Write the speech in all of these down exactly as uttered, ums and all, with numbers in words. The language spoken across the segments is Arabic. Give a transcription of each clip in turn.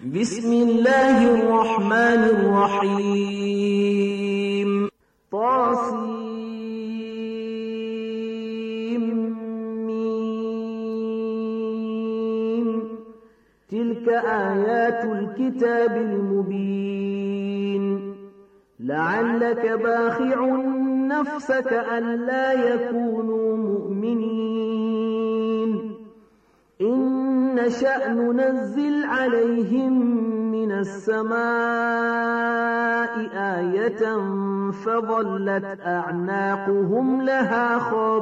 بسم الله الرحمن الرحيم طاسيم ميم تلك آيات الكتاب المبين لعلك باخع نفسك ألا يكونوا مؤمنين إن نشأ ننزل عليهم من السماء آية فظلت أعناقهم لها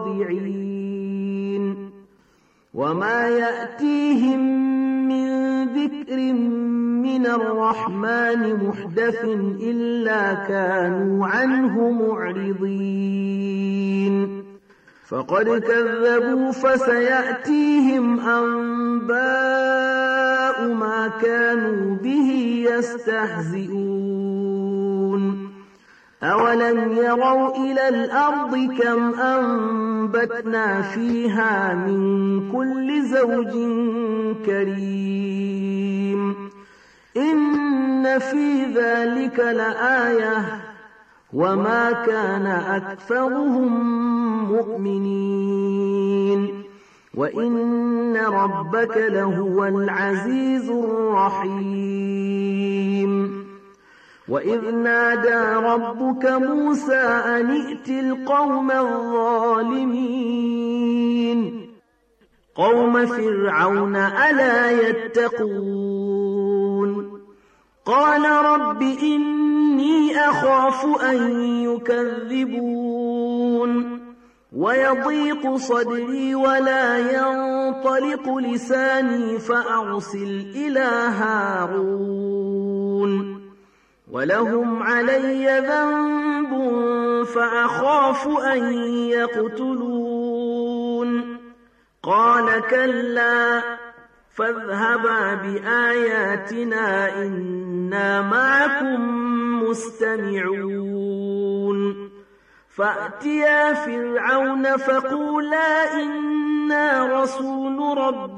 خاضعين وما يأتيهم من ذكر من الرحمن محدث إلا كانوا عنه معرضين فقد كذبوا فسيأتيهم أنباء ما كانوا به يستهزئون أولم يروا إلى الأرض كم أنبتنا فيها من كل زوج كريم إن في ذلك لآية وما كان أكثرهم مؤمنين وإن ربك لهو العزيز الرحيم وإذ نادى ربك موسى أن ائت القوم الظالمين قوم فرعون ألا يتقون قال رب إني أخاف أن يكذبون ويضيق صدري ولا ينطلق لساني فأرسل إلى هارون ولهم علي ذنب فأخاف أن يقتلون قال كلا فاذهبا بآياتنا إنا معكم مستمعون فأتيا فرعون فقولا إنا رسول رب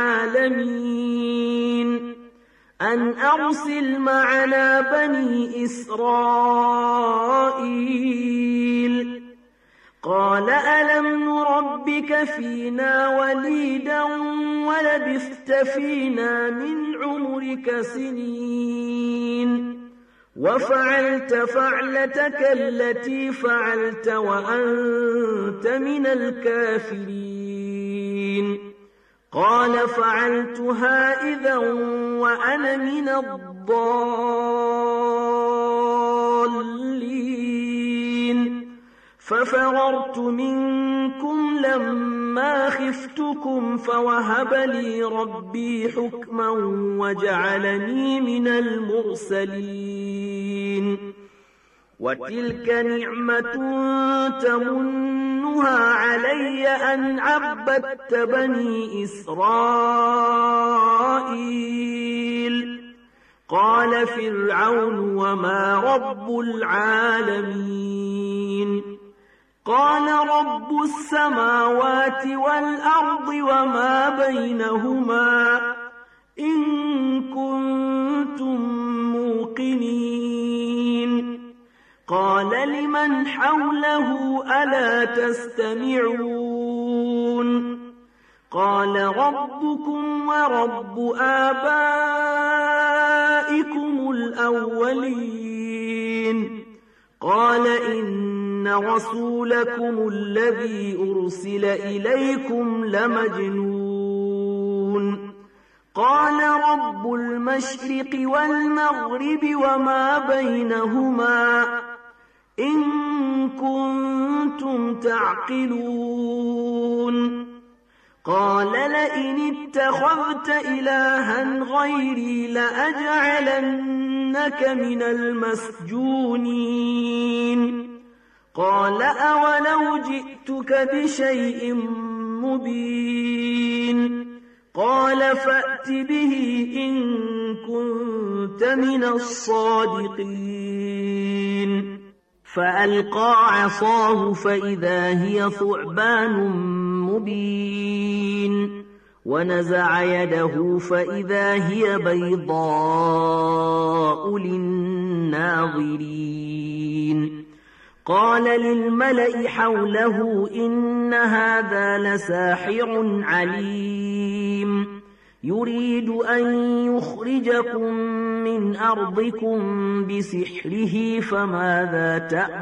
العالمين أن أرسل معنا بني إسرائيل قال ألم نربك فينا وليدا ولبثت فينا من عمرك سنين وفعلت فعلتك التي فعلت وأنت من الكافرين قال فعلتها إذا وأنا من الضالين ففررت منكم لما خفتكم فوهب لي ربي حكما وجعلني من المرسلين وتلك نعمة تمنها علي أن عبدت بني إسرائيل قال فرعون وما رب العالمين قال رب السماوات والأرض وما بينهما إن كنتم موقنين قال لمن حوله ألا تستمعون قال ربكم ورب آبائكم الأولين قال إن رسولكم الذي أرسل إليكم لمجنون قال رب المشرق والمغرب وما بينهما إن كنتم تعقلون قال لئن اتخذت إلها غيري لأجعلنك من المسجونين قال أولو جئتك بشيء مبين قال فأت به إن كنت من الصادقين فألقى عصاه فإذا هي ثعبان مبين ونزع يده فإذا هي بيضاء للناظرين قال للملأ حوله إن هذا لساحر عليم يريد أن يخرجكم من أرضكم بسحره فماذا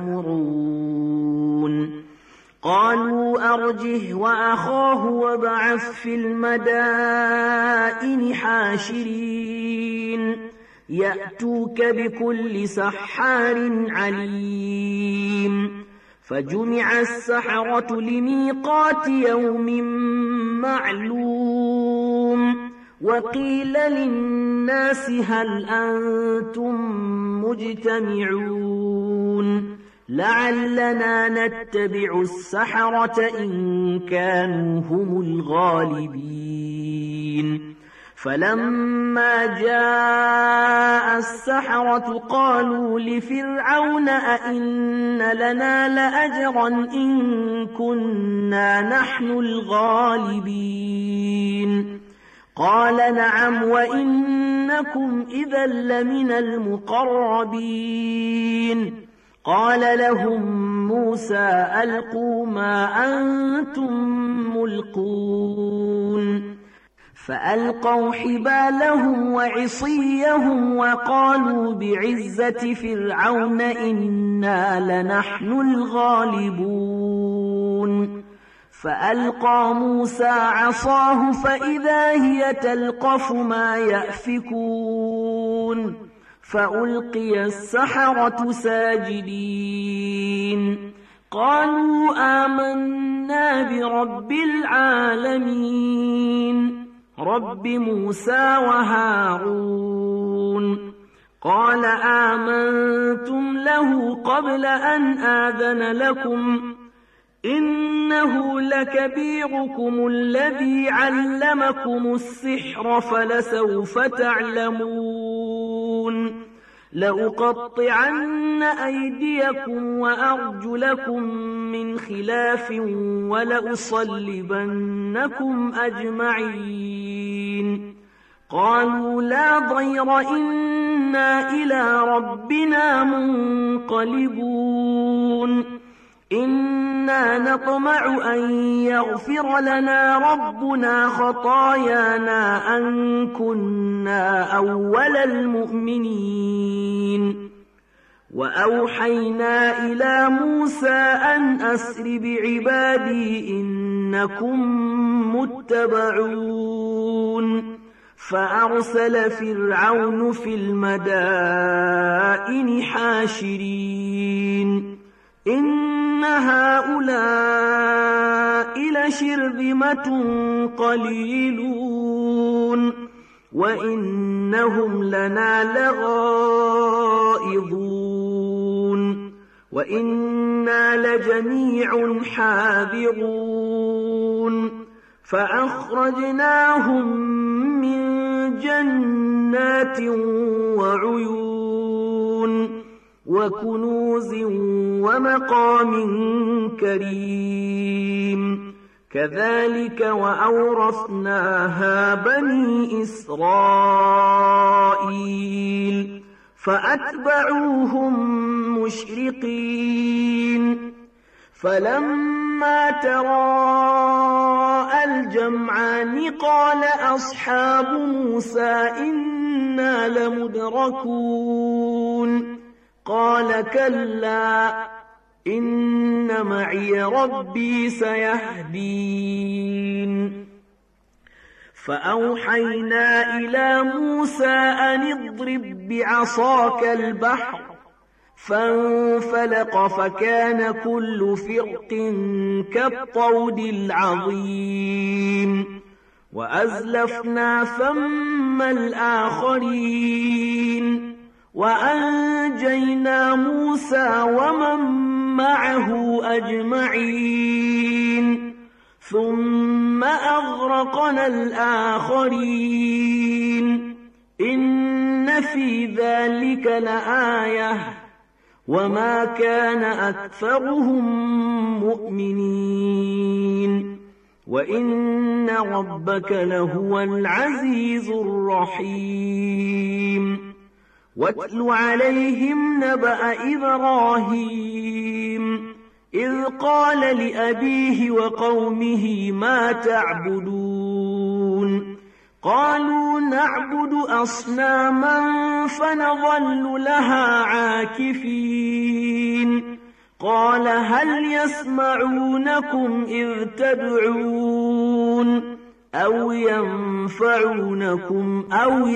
تأمرون قالوا أرجه وأخاه وابعث في المدائن حاشرين يأتوك بكل سحار عليم فجمع السحرة لميقات يوم معلوم وقيل للناس هل أنتم مجتمعون لعلنا نتبع السحرة إن كانوا هم الغالبين فلما جاء السحرة قالوا لفرعون أئن لنا لأجرا إن كنا نحن الغالبين قال نعم وإنكم إذا لمن المقربين قال لهم موسى ألقوا ما أنتم ملقون فألقوا حبالهم وعصيهم وقالوا بعزة فرعون إنا لنحن الغالبون فألقى موسى عصاه فإذا هي تلقف ما يأفكون فألقي السحرة ساجدين قالوا آمنا برب العالمين رب موسى وهارون قال آمنتم له قبل أن آذن لكم إنه لكبيركم الذي علمكم السحر فلسوف تعلمون لأقطعن أيديكم وأرجلكم من خلاف ولأصلبنكم أجمعين قالوا لا ضير إنا إلى ربنا منقلبون إنا نطمع أن يغفر لنا ربنا خطايانا أن كنا أول المؤمنين وأوحينا إلى موسى أن أسر بعبادي إنكم متبعون فأرسل فرعون في المدائن حاشرين إن هؤلاء لشرذمة قليلون وإنهم لنا لغائظون وإنا لجميع حاذرون فأخرجناهم من جنات وعيون وكنوز ومقام كريم كذلك وأورثناها بني إسرائيل فأتبعوهم مشرقين فلما تراءى الجمعان قال أصحاب موسى إنا لمدركون قال كلا إن معي ربي سيهدين فأوحينا إلى موسى أن اضرب بعصاك البحر فانفلق فكان كل فرق كالطود العظيم وأزلفنا ثم الآخرين وأنجينا موسى ومن معه أجمعين ثم أغرقنا الآخرين إن في ذلك لآية وما كان أكثرهم مؤمنين وإن ربك لهو العزيز الرحيم واتل عليهم نبأ إبراهيم إذ قال لأبيه وقومه ما تعبدون قالوا نعبد أصناما فنظل لها عاكفين قال هل يسمعونكم إذ تدعون أو ينفعونكم أو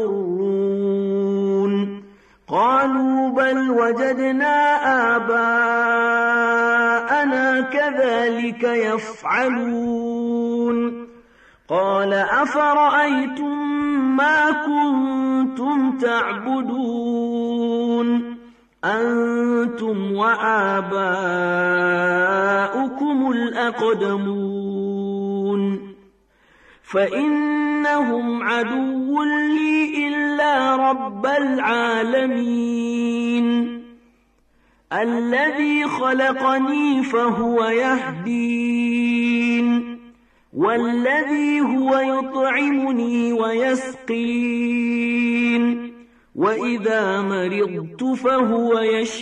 يضرون قالوا بل وجدنا آباءنا كذلك يفعلون قال أفرأيتم ما كنتم تعبدون أنتم وآباؤكم الأقدمون فإنهم عدو لي إلا رب العالمين الذي خلقني فهو يهدين والذي هو يطعمني ويسقين وإذا مرضت فهو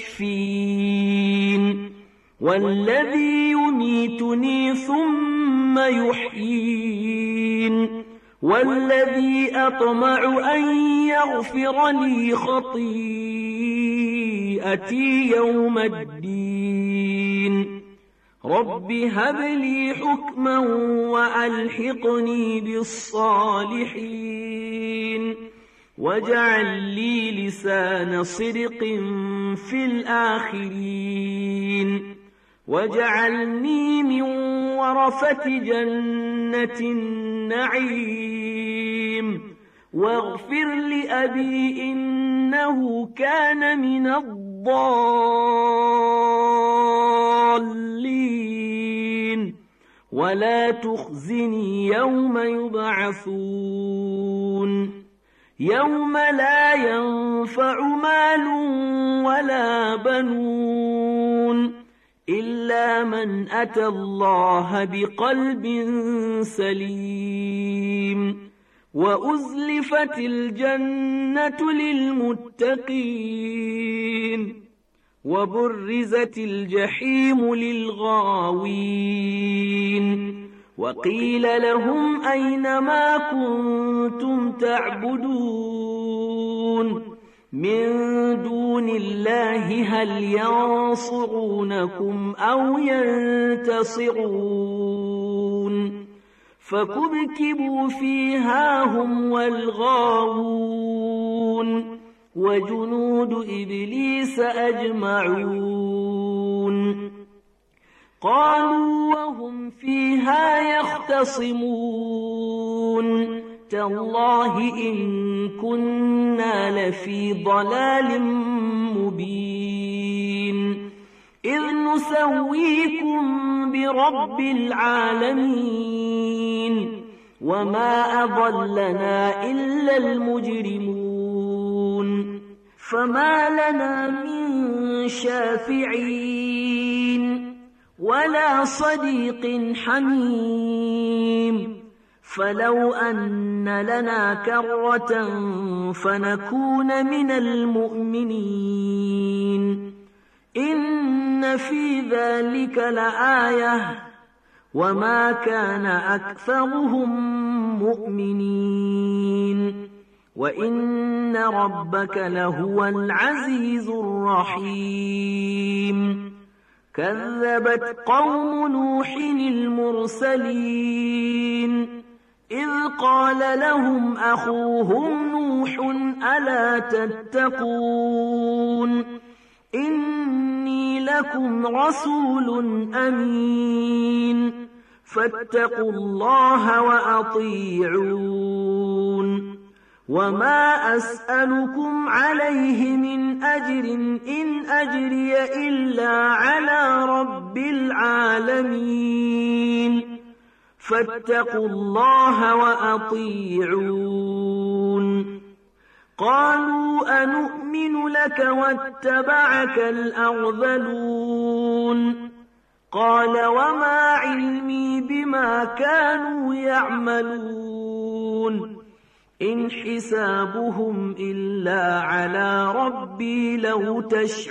يشفين والذي يميتني ثم يحيين والذي أطمع أن يغفر لي خطيئتي يوم الدين رب هب لي حكما وألحقني بالصالحين واجعل لي لسان صدق في الآخرين واجعلني من ورثة جنة النعيم واغفر لأبي إنه كان من الضالين ولا تخزني يوم يبعثون يوم لا ينفع مال ولا بنون إلا من أتى الله بقلب سليم وأزلفت الجنة للمتقين وبرزت الجحيم للغاوين وقيل لهم أين ما كنتم تعبدون من دون الله هل ينصرونكم أو ينتصرون فكبكبوا فيها هم والغاوون وجنود إبليس أجمعون قالوا وهم فيها يختصمون تالله إن كنا لفي ضلال مبين إذ نسويكم برب العالمين وما أضلنا إلا المجرمون فما لنا من شافعين ولا صديق حميم فلو أن لنا كرة فنكون من المؤمنين إن في ذلك لآية وما كان أكثرهم مؤمنين وإن ربك لهو العزيز الرحيم كذبت قوم نوح المرسلين إذ قال لهم أخوهم نوح ألا تتقون إني لكم رسول أمين فاتقوا الله وأطيعون وما أسألكم عليه من أجر إن أجري إلا على رب العالمين فاتقوا الله وأطيعون قالوا أنؤمن لك واتبعك الأرذلون قال وما علمي بما كانوا يعملون إن حسابهم إلا على ربي لو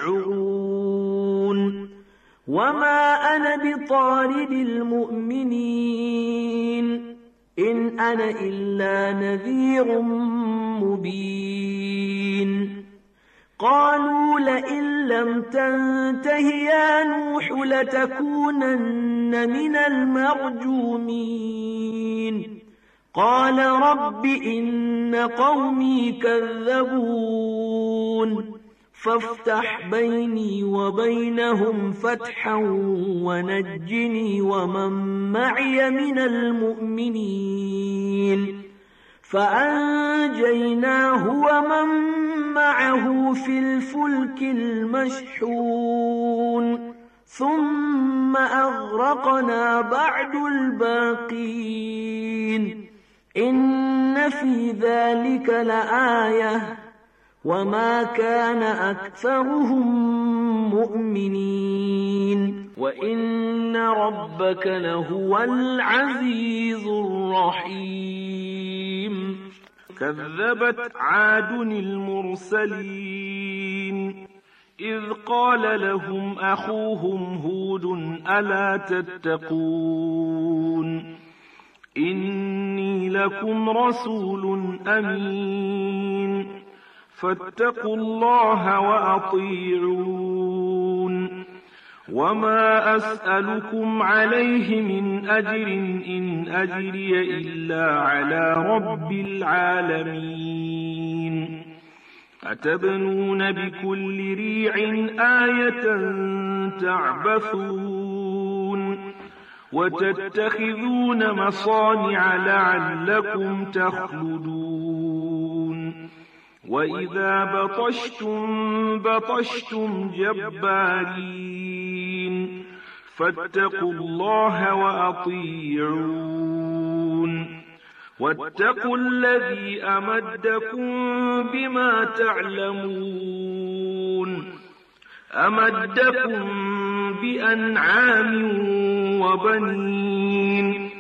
تشعرون وما أنا بطارد المؤمنين إن أنا إلا نذير مبين قالوا لئن لم تنته يا نوح لتكونن من المرجومين قال رب إن قومي كذبون فافتح بيني وبينهم فتحا ونجني ومن معي من المؤمنين فأنجيناه ومن معه في الفلك المشحون ثم أغرقنا بعد الباقين إن في ذلك لآية وما كان أكثرهم مؤمنين وإن ربك لهو العزيز الرحيم كذبت عاد المرسلين إذ قال لهم أخوهم هود ألا تتقون إني لكم رسول أمين فاتقوا الله وأطيعون وما أسألكم عليه من أجر إن أجري إلا على رب العالمين أتبنون بكل ريع آية تعبثون وتتخذون مصانع لعلكم تخلدون وإذا بطشتم بطشتم جبارين فاتقوا الله وأطيعون واتقوا الذي أمدكم بما تعلمون أمدكم بأنعام وبنين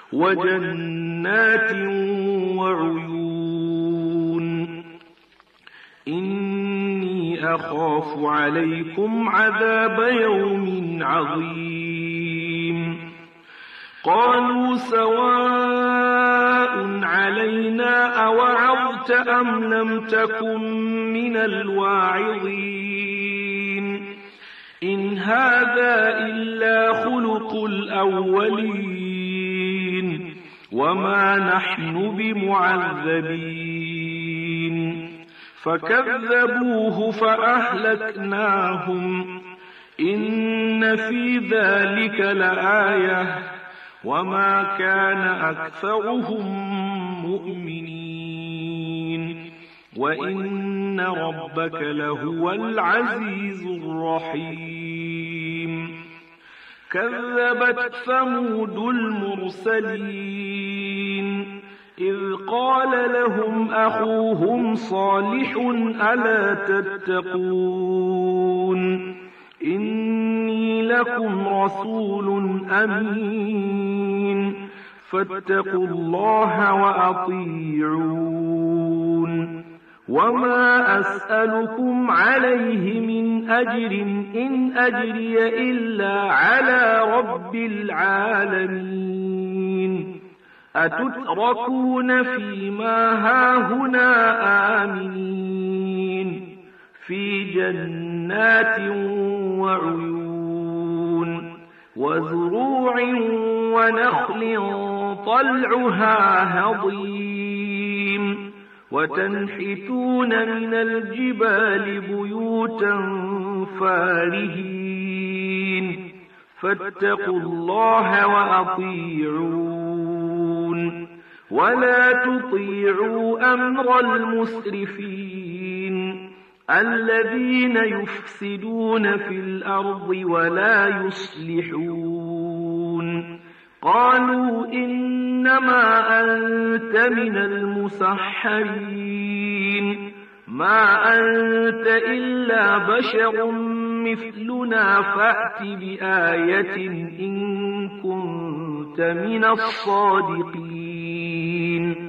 وجنات وعيون إني أخاف عليكم عذاب يوم عظيم قالوا سواء علينا أوعظت أم لم تكن من الواعظين إن هذا إلا خلق الأولين وما نحن بمعذبين فكذبوه فأهلكناهم إن في ذلك لآية وما كان أكثرهم مؤمنين وإن ربك لهو العزيز الرحيم كذبت ثمود المرسلين إذ قال لهم أخوهم صالح ألا تتقون إني لكم رسول أمين فاتقوا الله وأطيعون وما أسألكم عليه من أجر إن أجري إلا على رب العالمين أتتركون فيما هاهنا آمنين في جنات وعيون وزروع ونخل طلعها هضيم وتنحتون من الجبال بيوتا فارهين فاتقوا الله وأطيعون ولا تطيعوا أمر المسرفين الذين يفسدون في الأرض ولا يصلحون قالوا إنما أنت من المسحرين ما أنت إلا بشر مثلنا فأت بآية إن كنت من الصادقين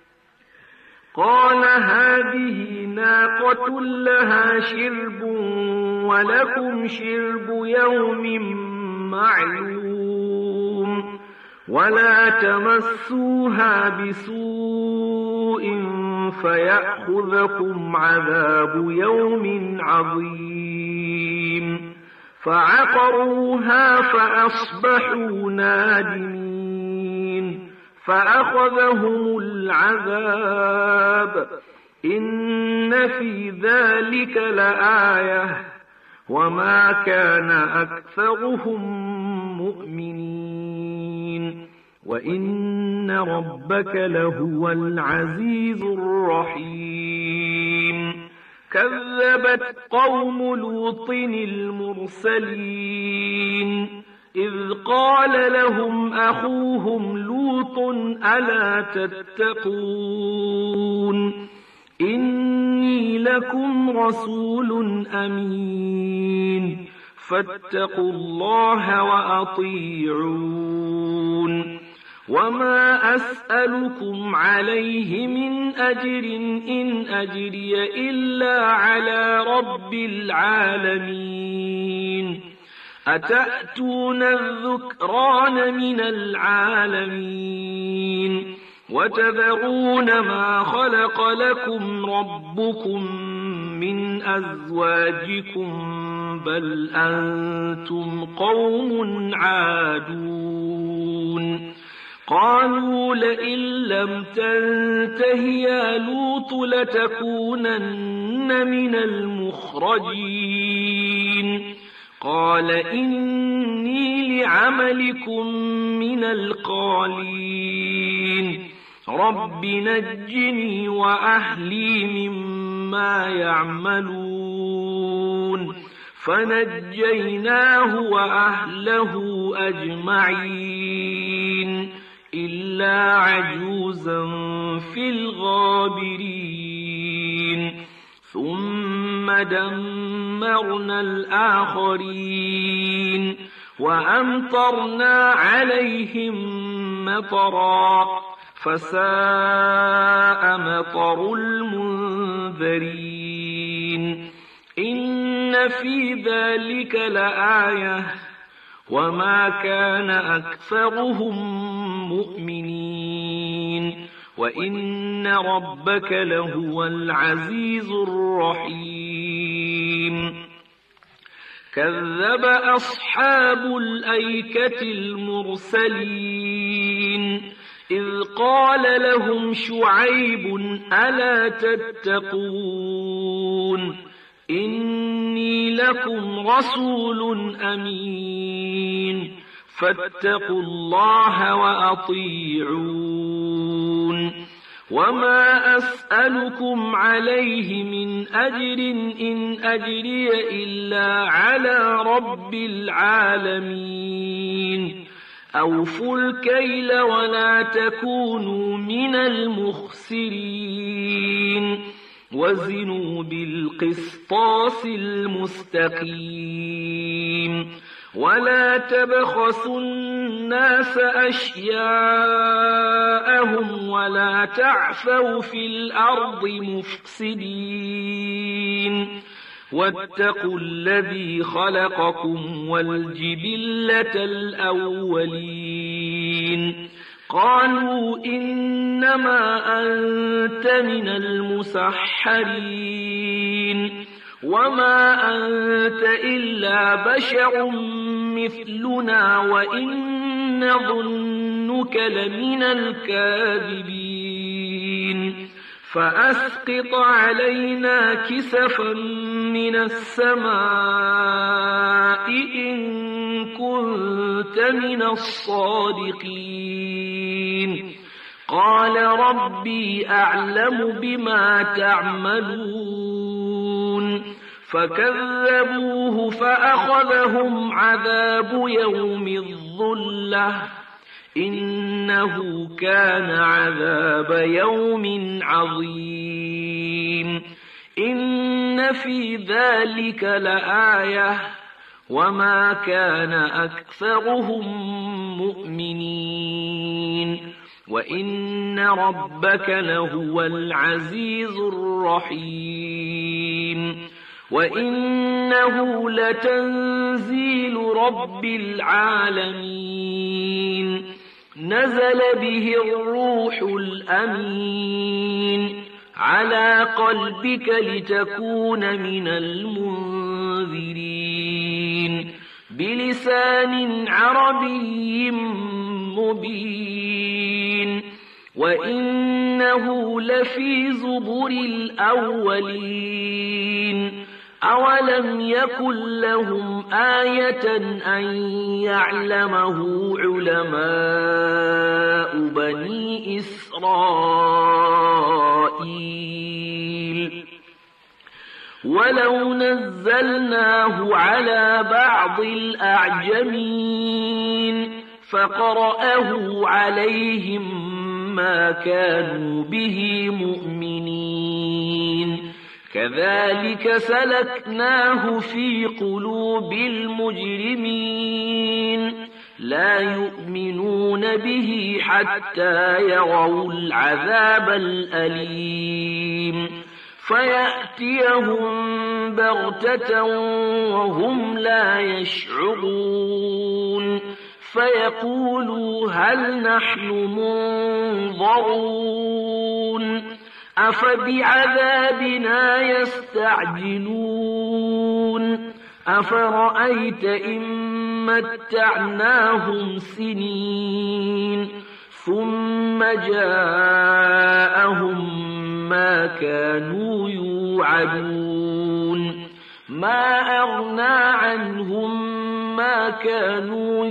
قال هذه ناقة لها شرب ولكم شرب يوم معلوم ولا تمسوها بسوء فيأخذكم عذاب يوم عظيم فعقروها فأصبحوا نادمين فأخذهم العذاب إن في ذلك لآية وما كان أكثرهم مؤمنين وإن ربك لهو العزيز الرحيم كذبت قوم لوط المرسلين إذ قال لهم أخوهم لوط ألا تتقون إني لكم رسول أمين فاتقوا الله وأطيعون وما أسألكم عليه من أجر إن أجري إلا على رب العالمين أتأتون الذكران من العالمين وتذرون ما خلق لكم ربكم من أزواجكم بل أنتم قوم عادون قالوا لئن لم تنته يا لوط لتكونن من المخرجين قال إني لعملكم من القالين رب نجني وأهلي مما يعملون فنجيناه وأهله أجمعين إلا عجوزا في الغابرين ثم دمرنا الآخرين وأمطرنا عليهم مطرا فساء مطر المنذرين إن في ذلك لآية وما كان أكثرهم مؤمنين وإن ربك لهو العزيز الرحيم كذب أصحاب الأيكة المرسلين إذ قال لهم شعيب ألا تتقون إني لكم رسول أمين فاتقوا الله وأطيعون وما أسألكم عليه من أجر إن أجري إلا على رب العالمين أوفوا الكيل ولا تكونوا من المخسرين وزنوا بالقسطاس المستقيم ولا تبخسوا الناس أشياءهم ولا تعثوا في الأرض مفسدين واتقوا الذي خلقكم والجبلة الأولين قالوا إنما أنت من المسحرين وما أنت إلا بشر مثلنا وإن نظنك لمن الكاذبين فأسقط علينا كسفا من السماء إن كنت من الصادقين قال ربي أعلم بما تعملون فكذبوه فأخذهم عذاب يوم الظلة إنه كان عذاب يوم عظيم إن في ذلك لآية وما كان أكثرهم مؤمنين وإن ربك لهو العزيز الرحيم وإنه لتنزيل رب العالمين نزل به الروح الأمين على قلبك لتكون من المنذرين بلسان عربي مبين وإنه لفي زبر الأولين أولم يكن لهم آية أن يعلمه علماء بني إسرائيل ولو نزلناه على بعض الأعجمين فقرأه عليهم ما كانوا به مؤمنين كذلك سلكناه في قلوب المجرمين لا يؤمنون به حتى يروا العذاب الأليم فيأتيهم بغتة وهم لا يشعرون فيقولوا هل نحن منظرون أفبعذابنا يستعجلون أفرأيت إن متعناهم سنين ثم جاءهم ما كانوا يوعدون ما أغنى عنهم ما كانوا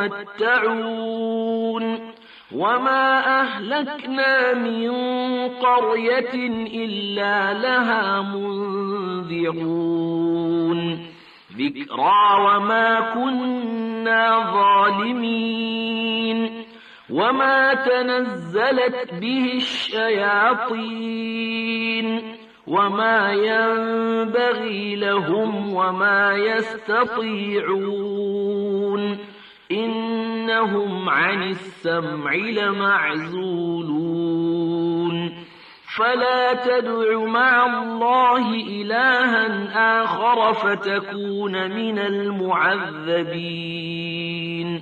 يمتعون وما أهلكنا من قرية إلا لها منذرون ذكرى وما كنا ظالمين وما تنزلت به الشياطين وما ينبغي لهم وما يستطيعون إنهم عن السمع لمعزولون فلا تدع مع الله إلها آخر فتكون من المعذبين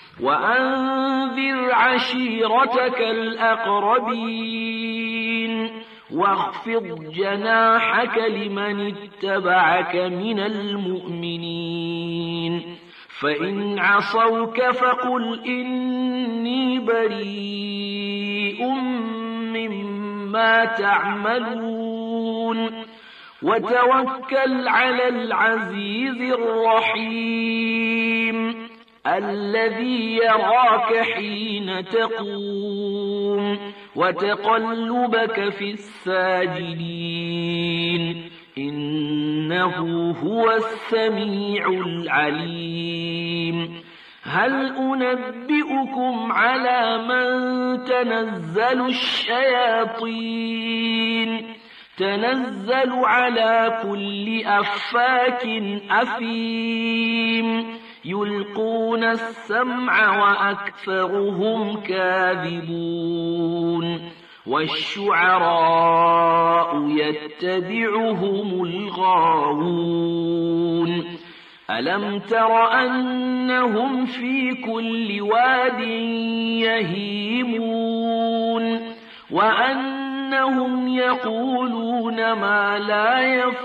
وأنذر عشيرتك الأقربين واخفض جناحك لمن اتبعك من المؤمنين فإن عصوك فقل إني بريء مما تعملون وتوكل على العزيز الرحيم الذي يراك حين تقوم وتقلبك في الساجدين إنه هو السميع العليم هل أنبئكم على من تنزل الشياطين تنزل على كل أفاك أثيم يلقون السمع وأكثرهم كاذبون والشعراء يتبعهم الغاوون ألم تر أنهم في كل واد يهيمون وأنهم يقولون ما لا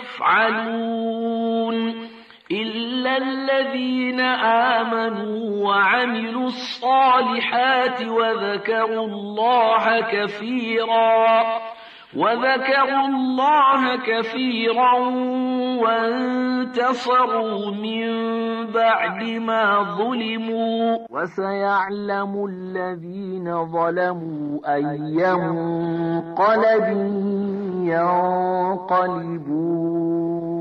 يفعلون إلا الذين آمنوا وعملوا الصالحات وذكروا الله كثيرا وذكروا الله كثيرا وانتصروا من بعد ما ظلموا وسيعلم الذين ظلموا أي منقلب ينقلبون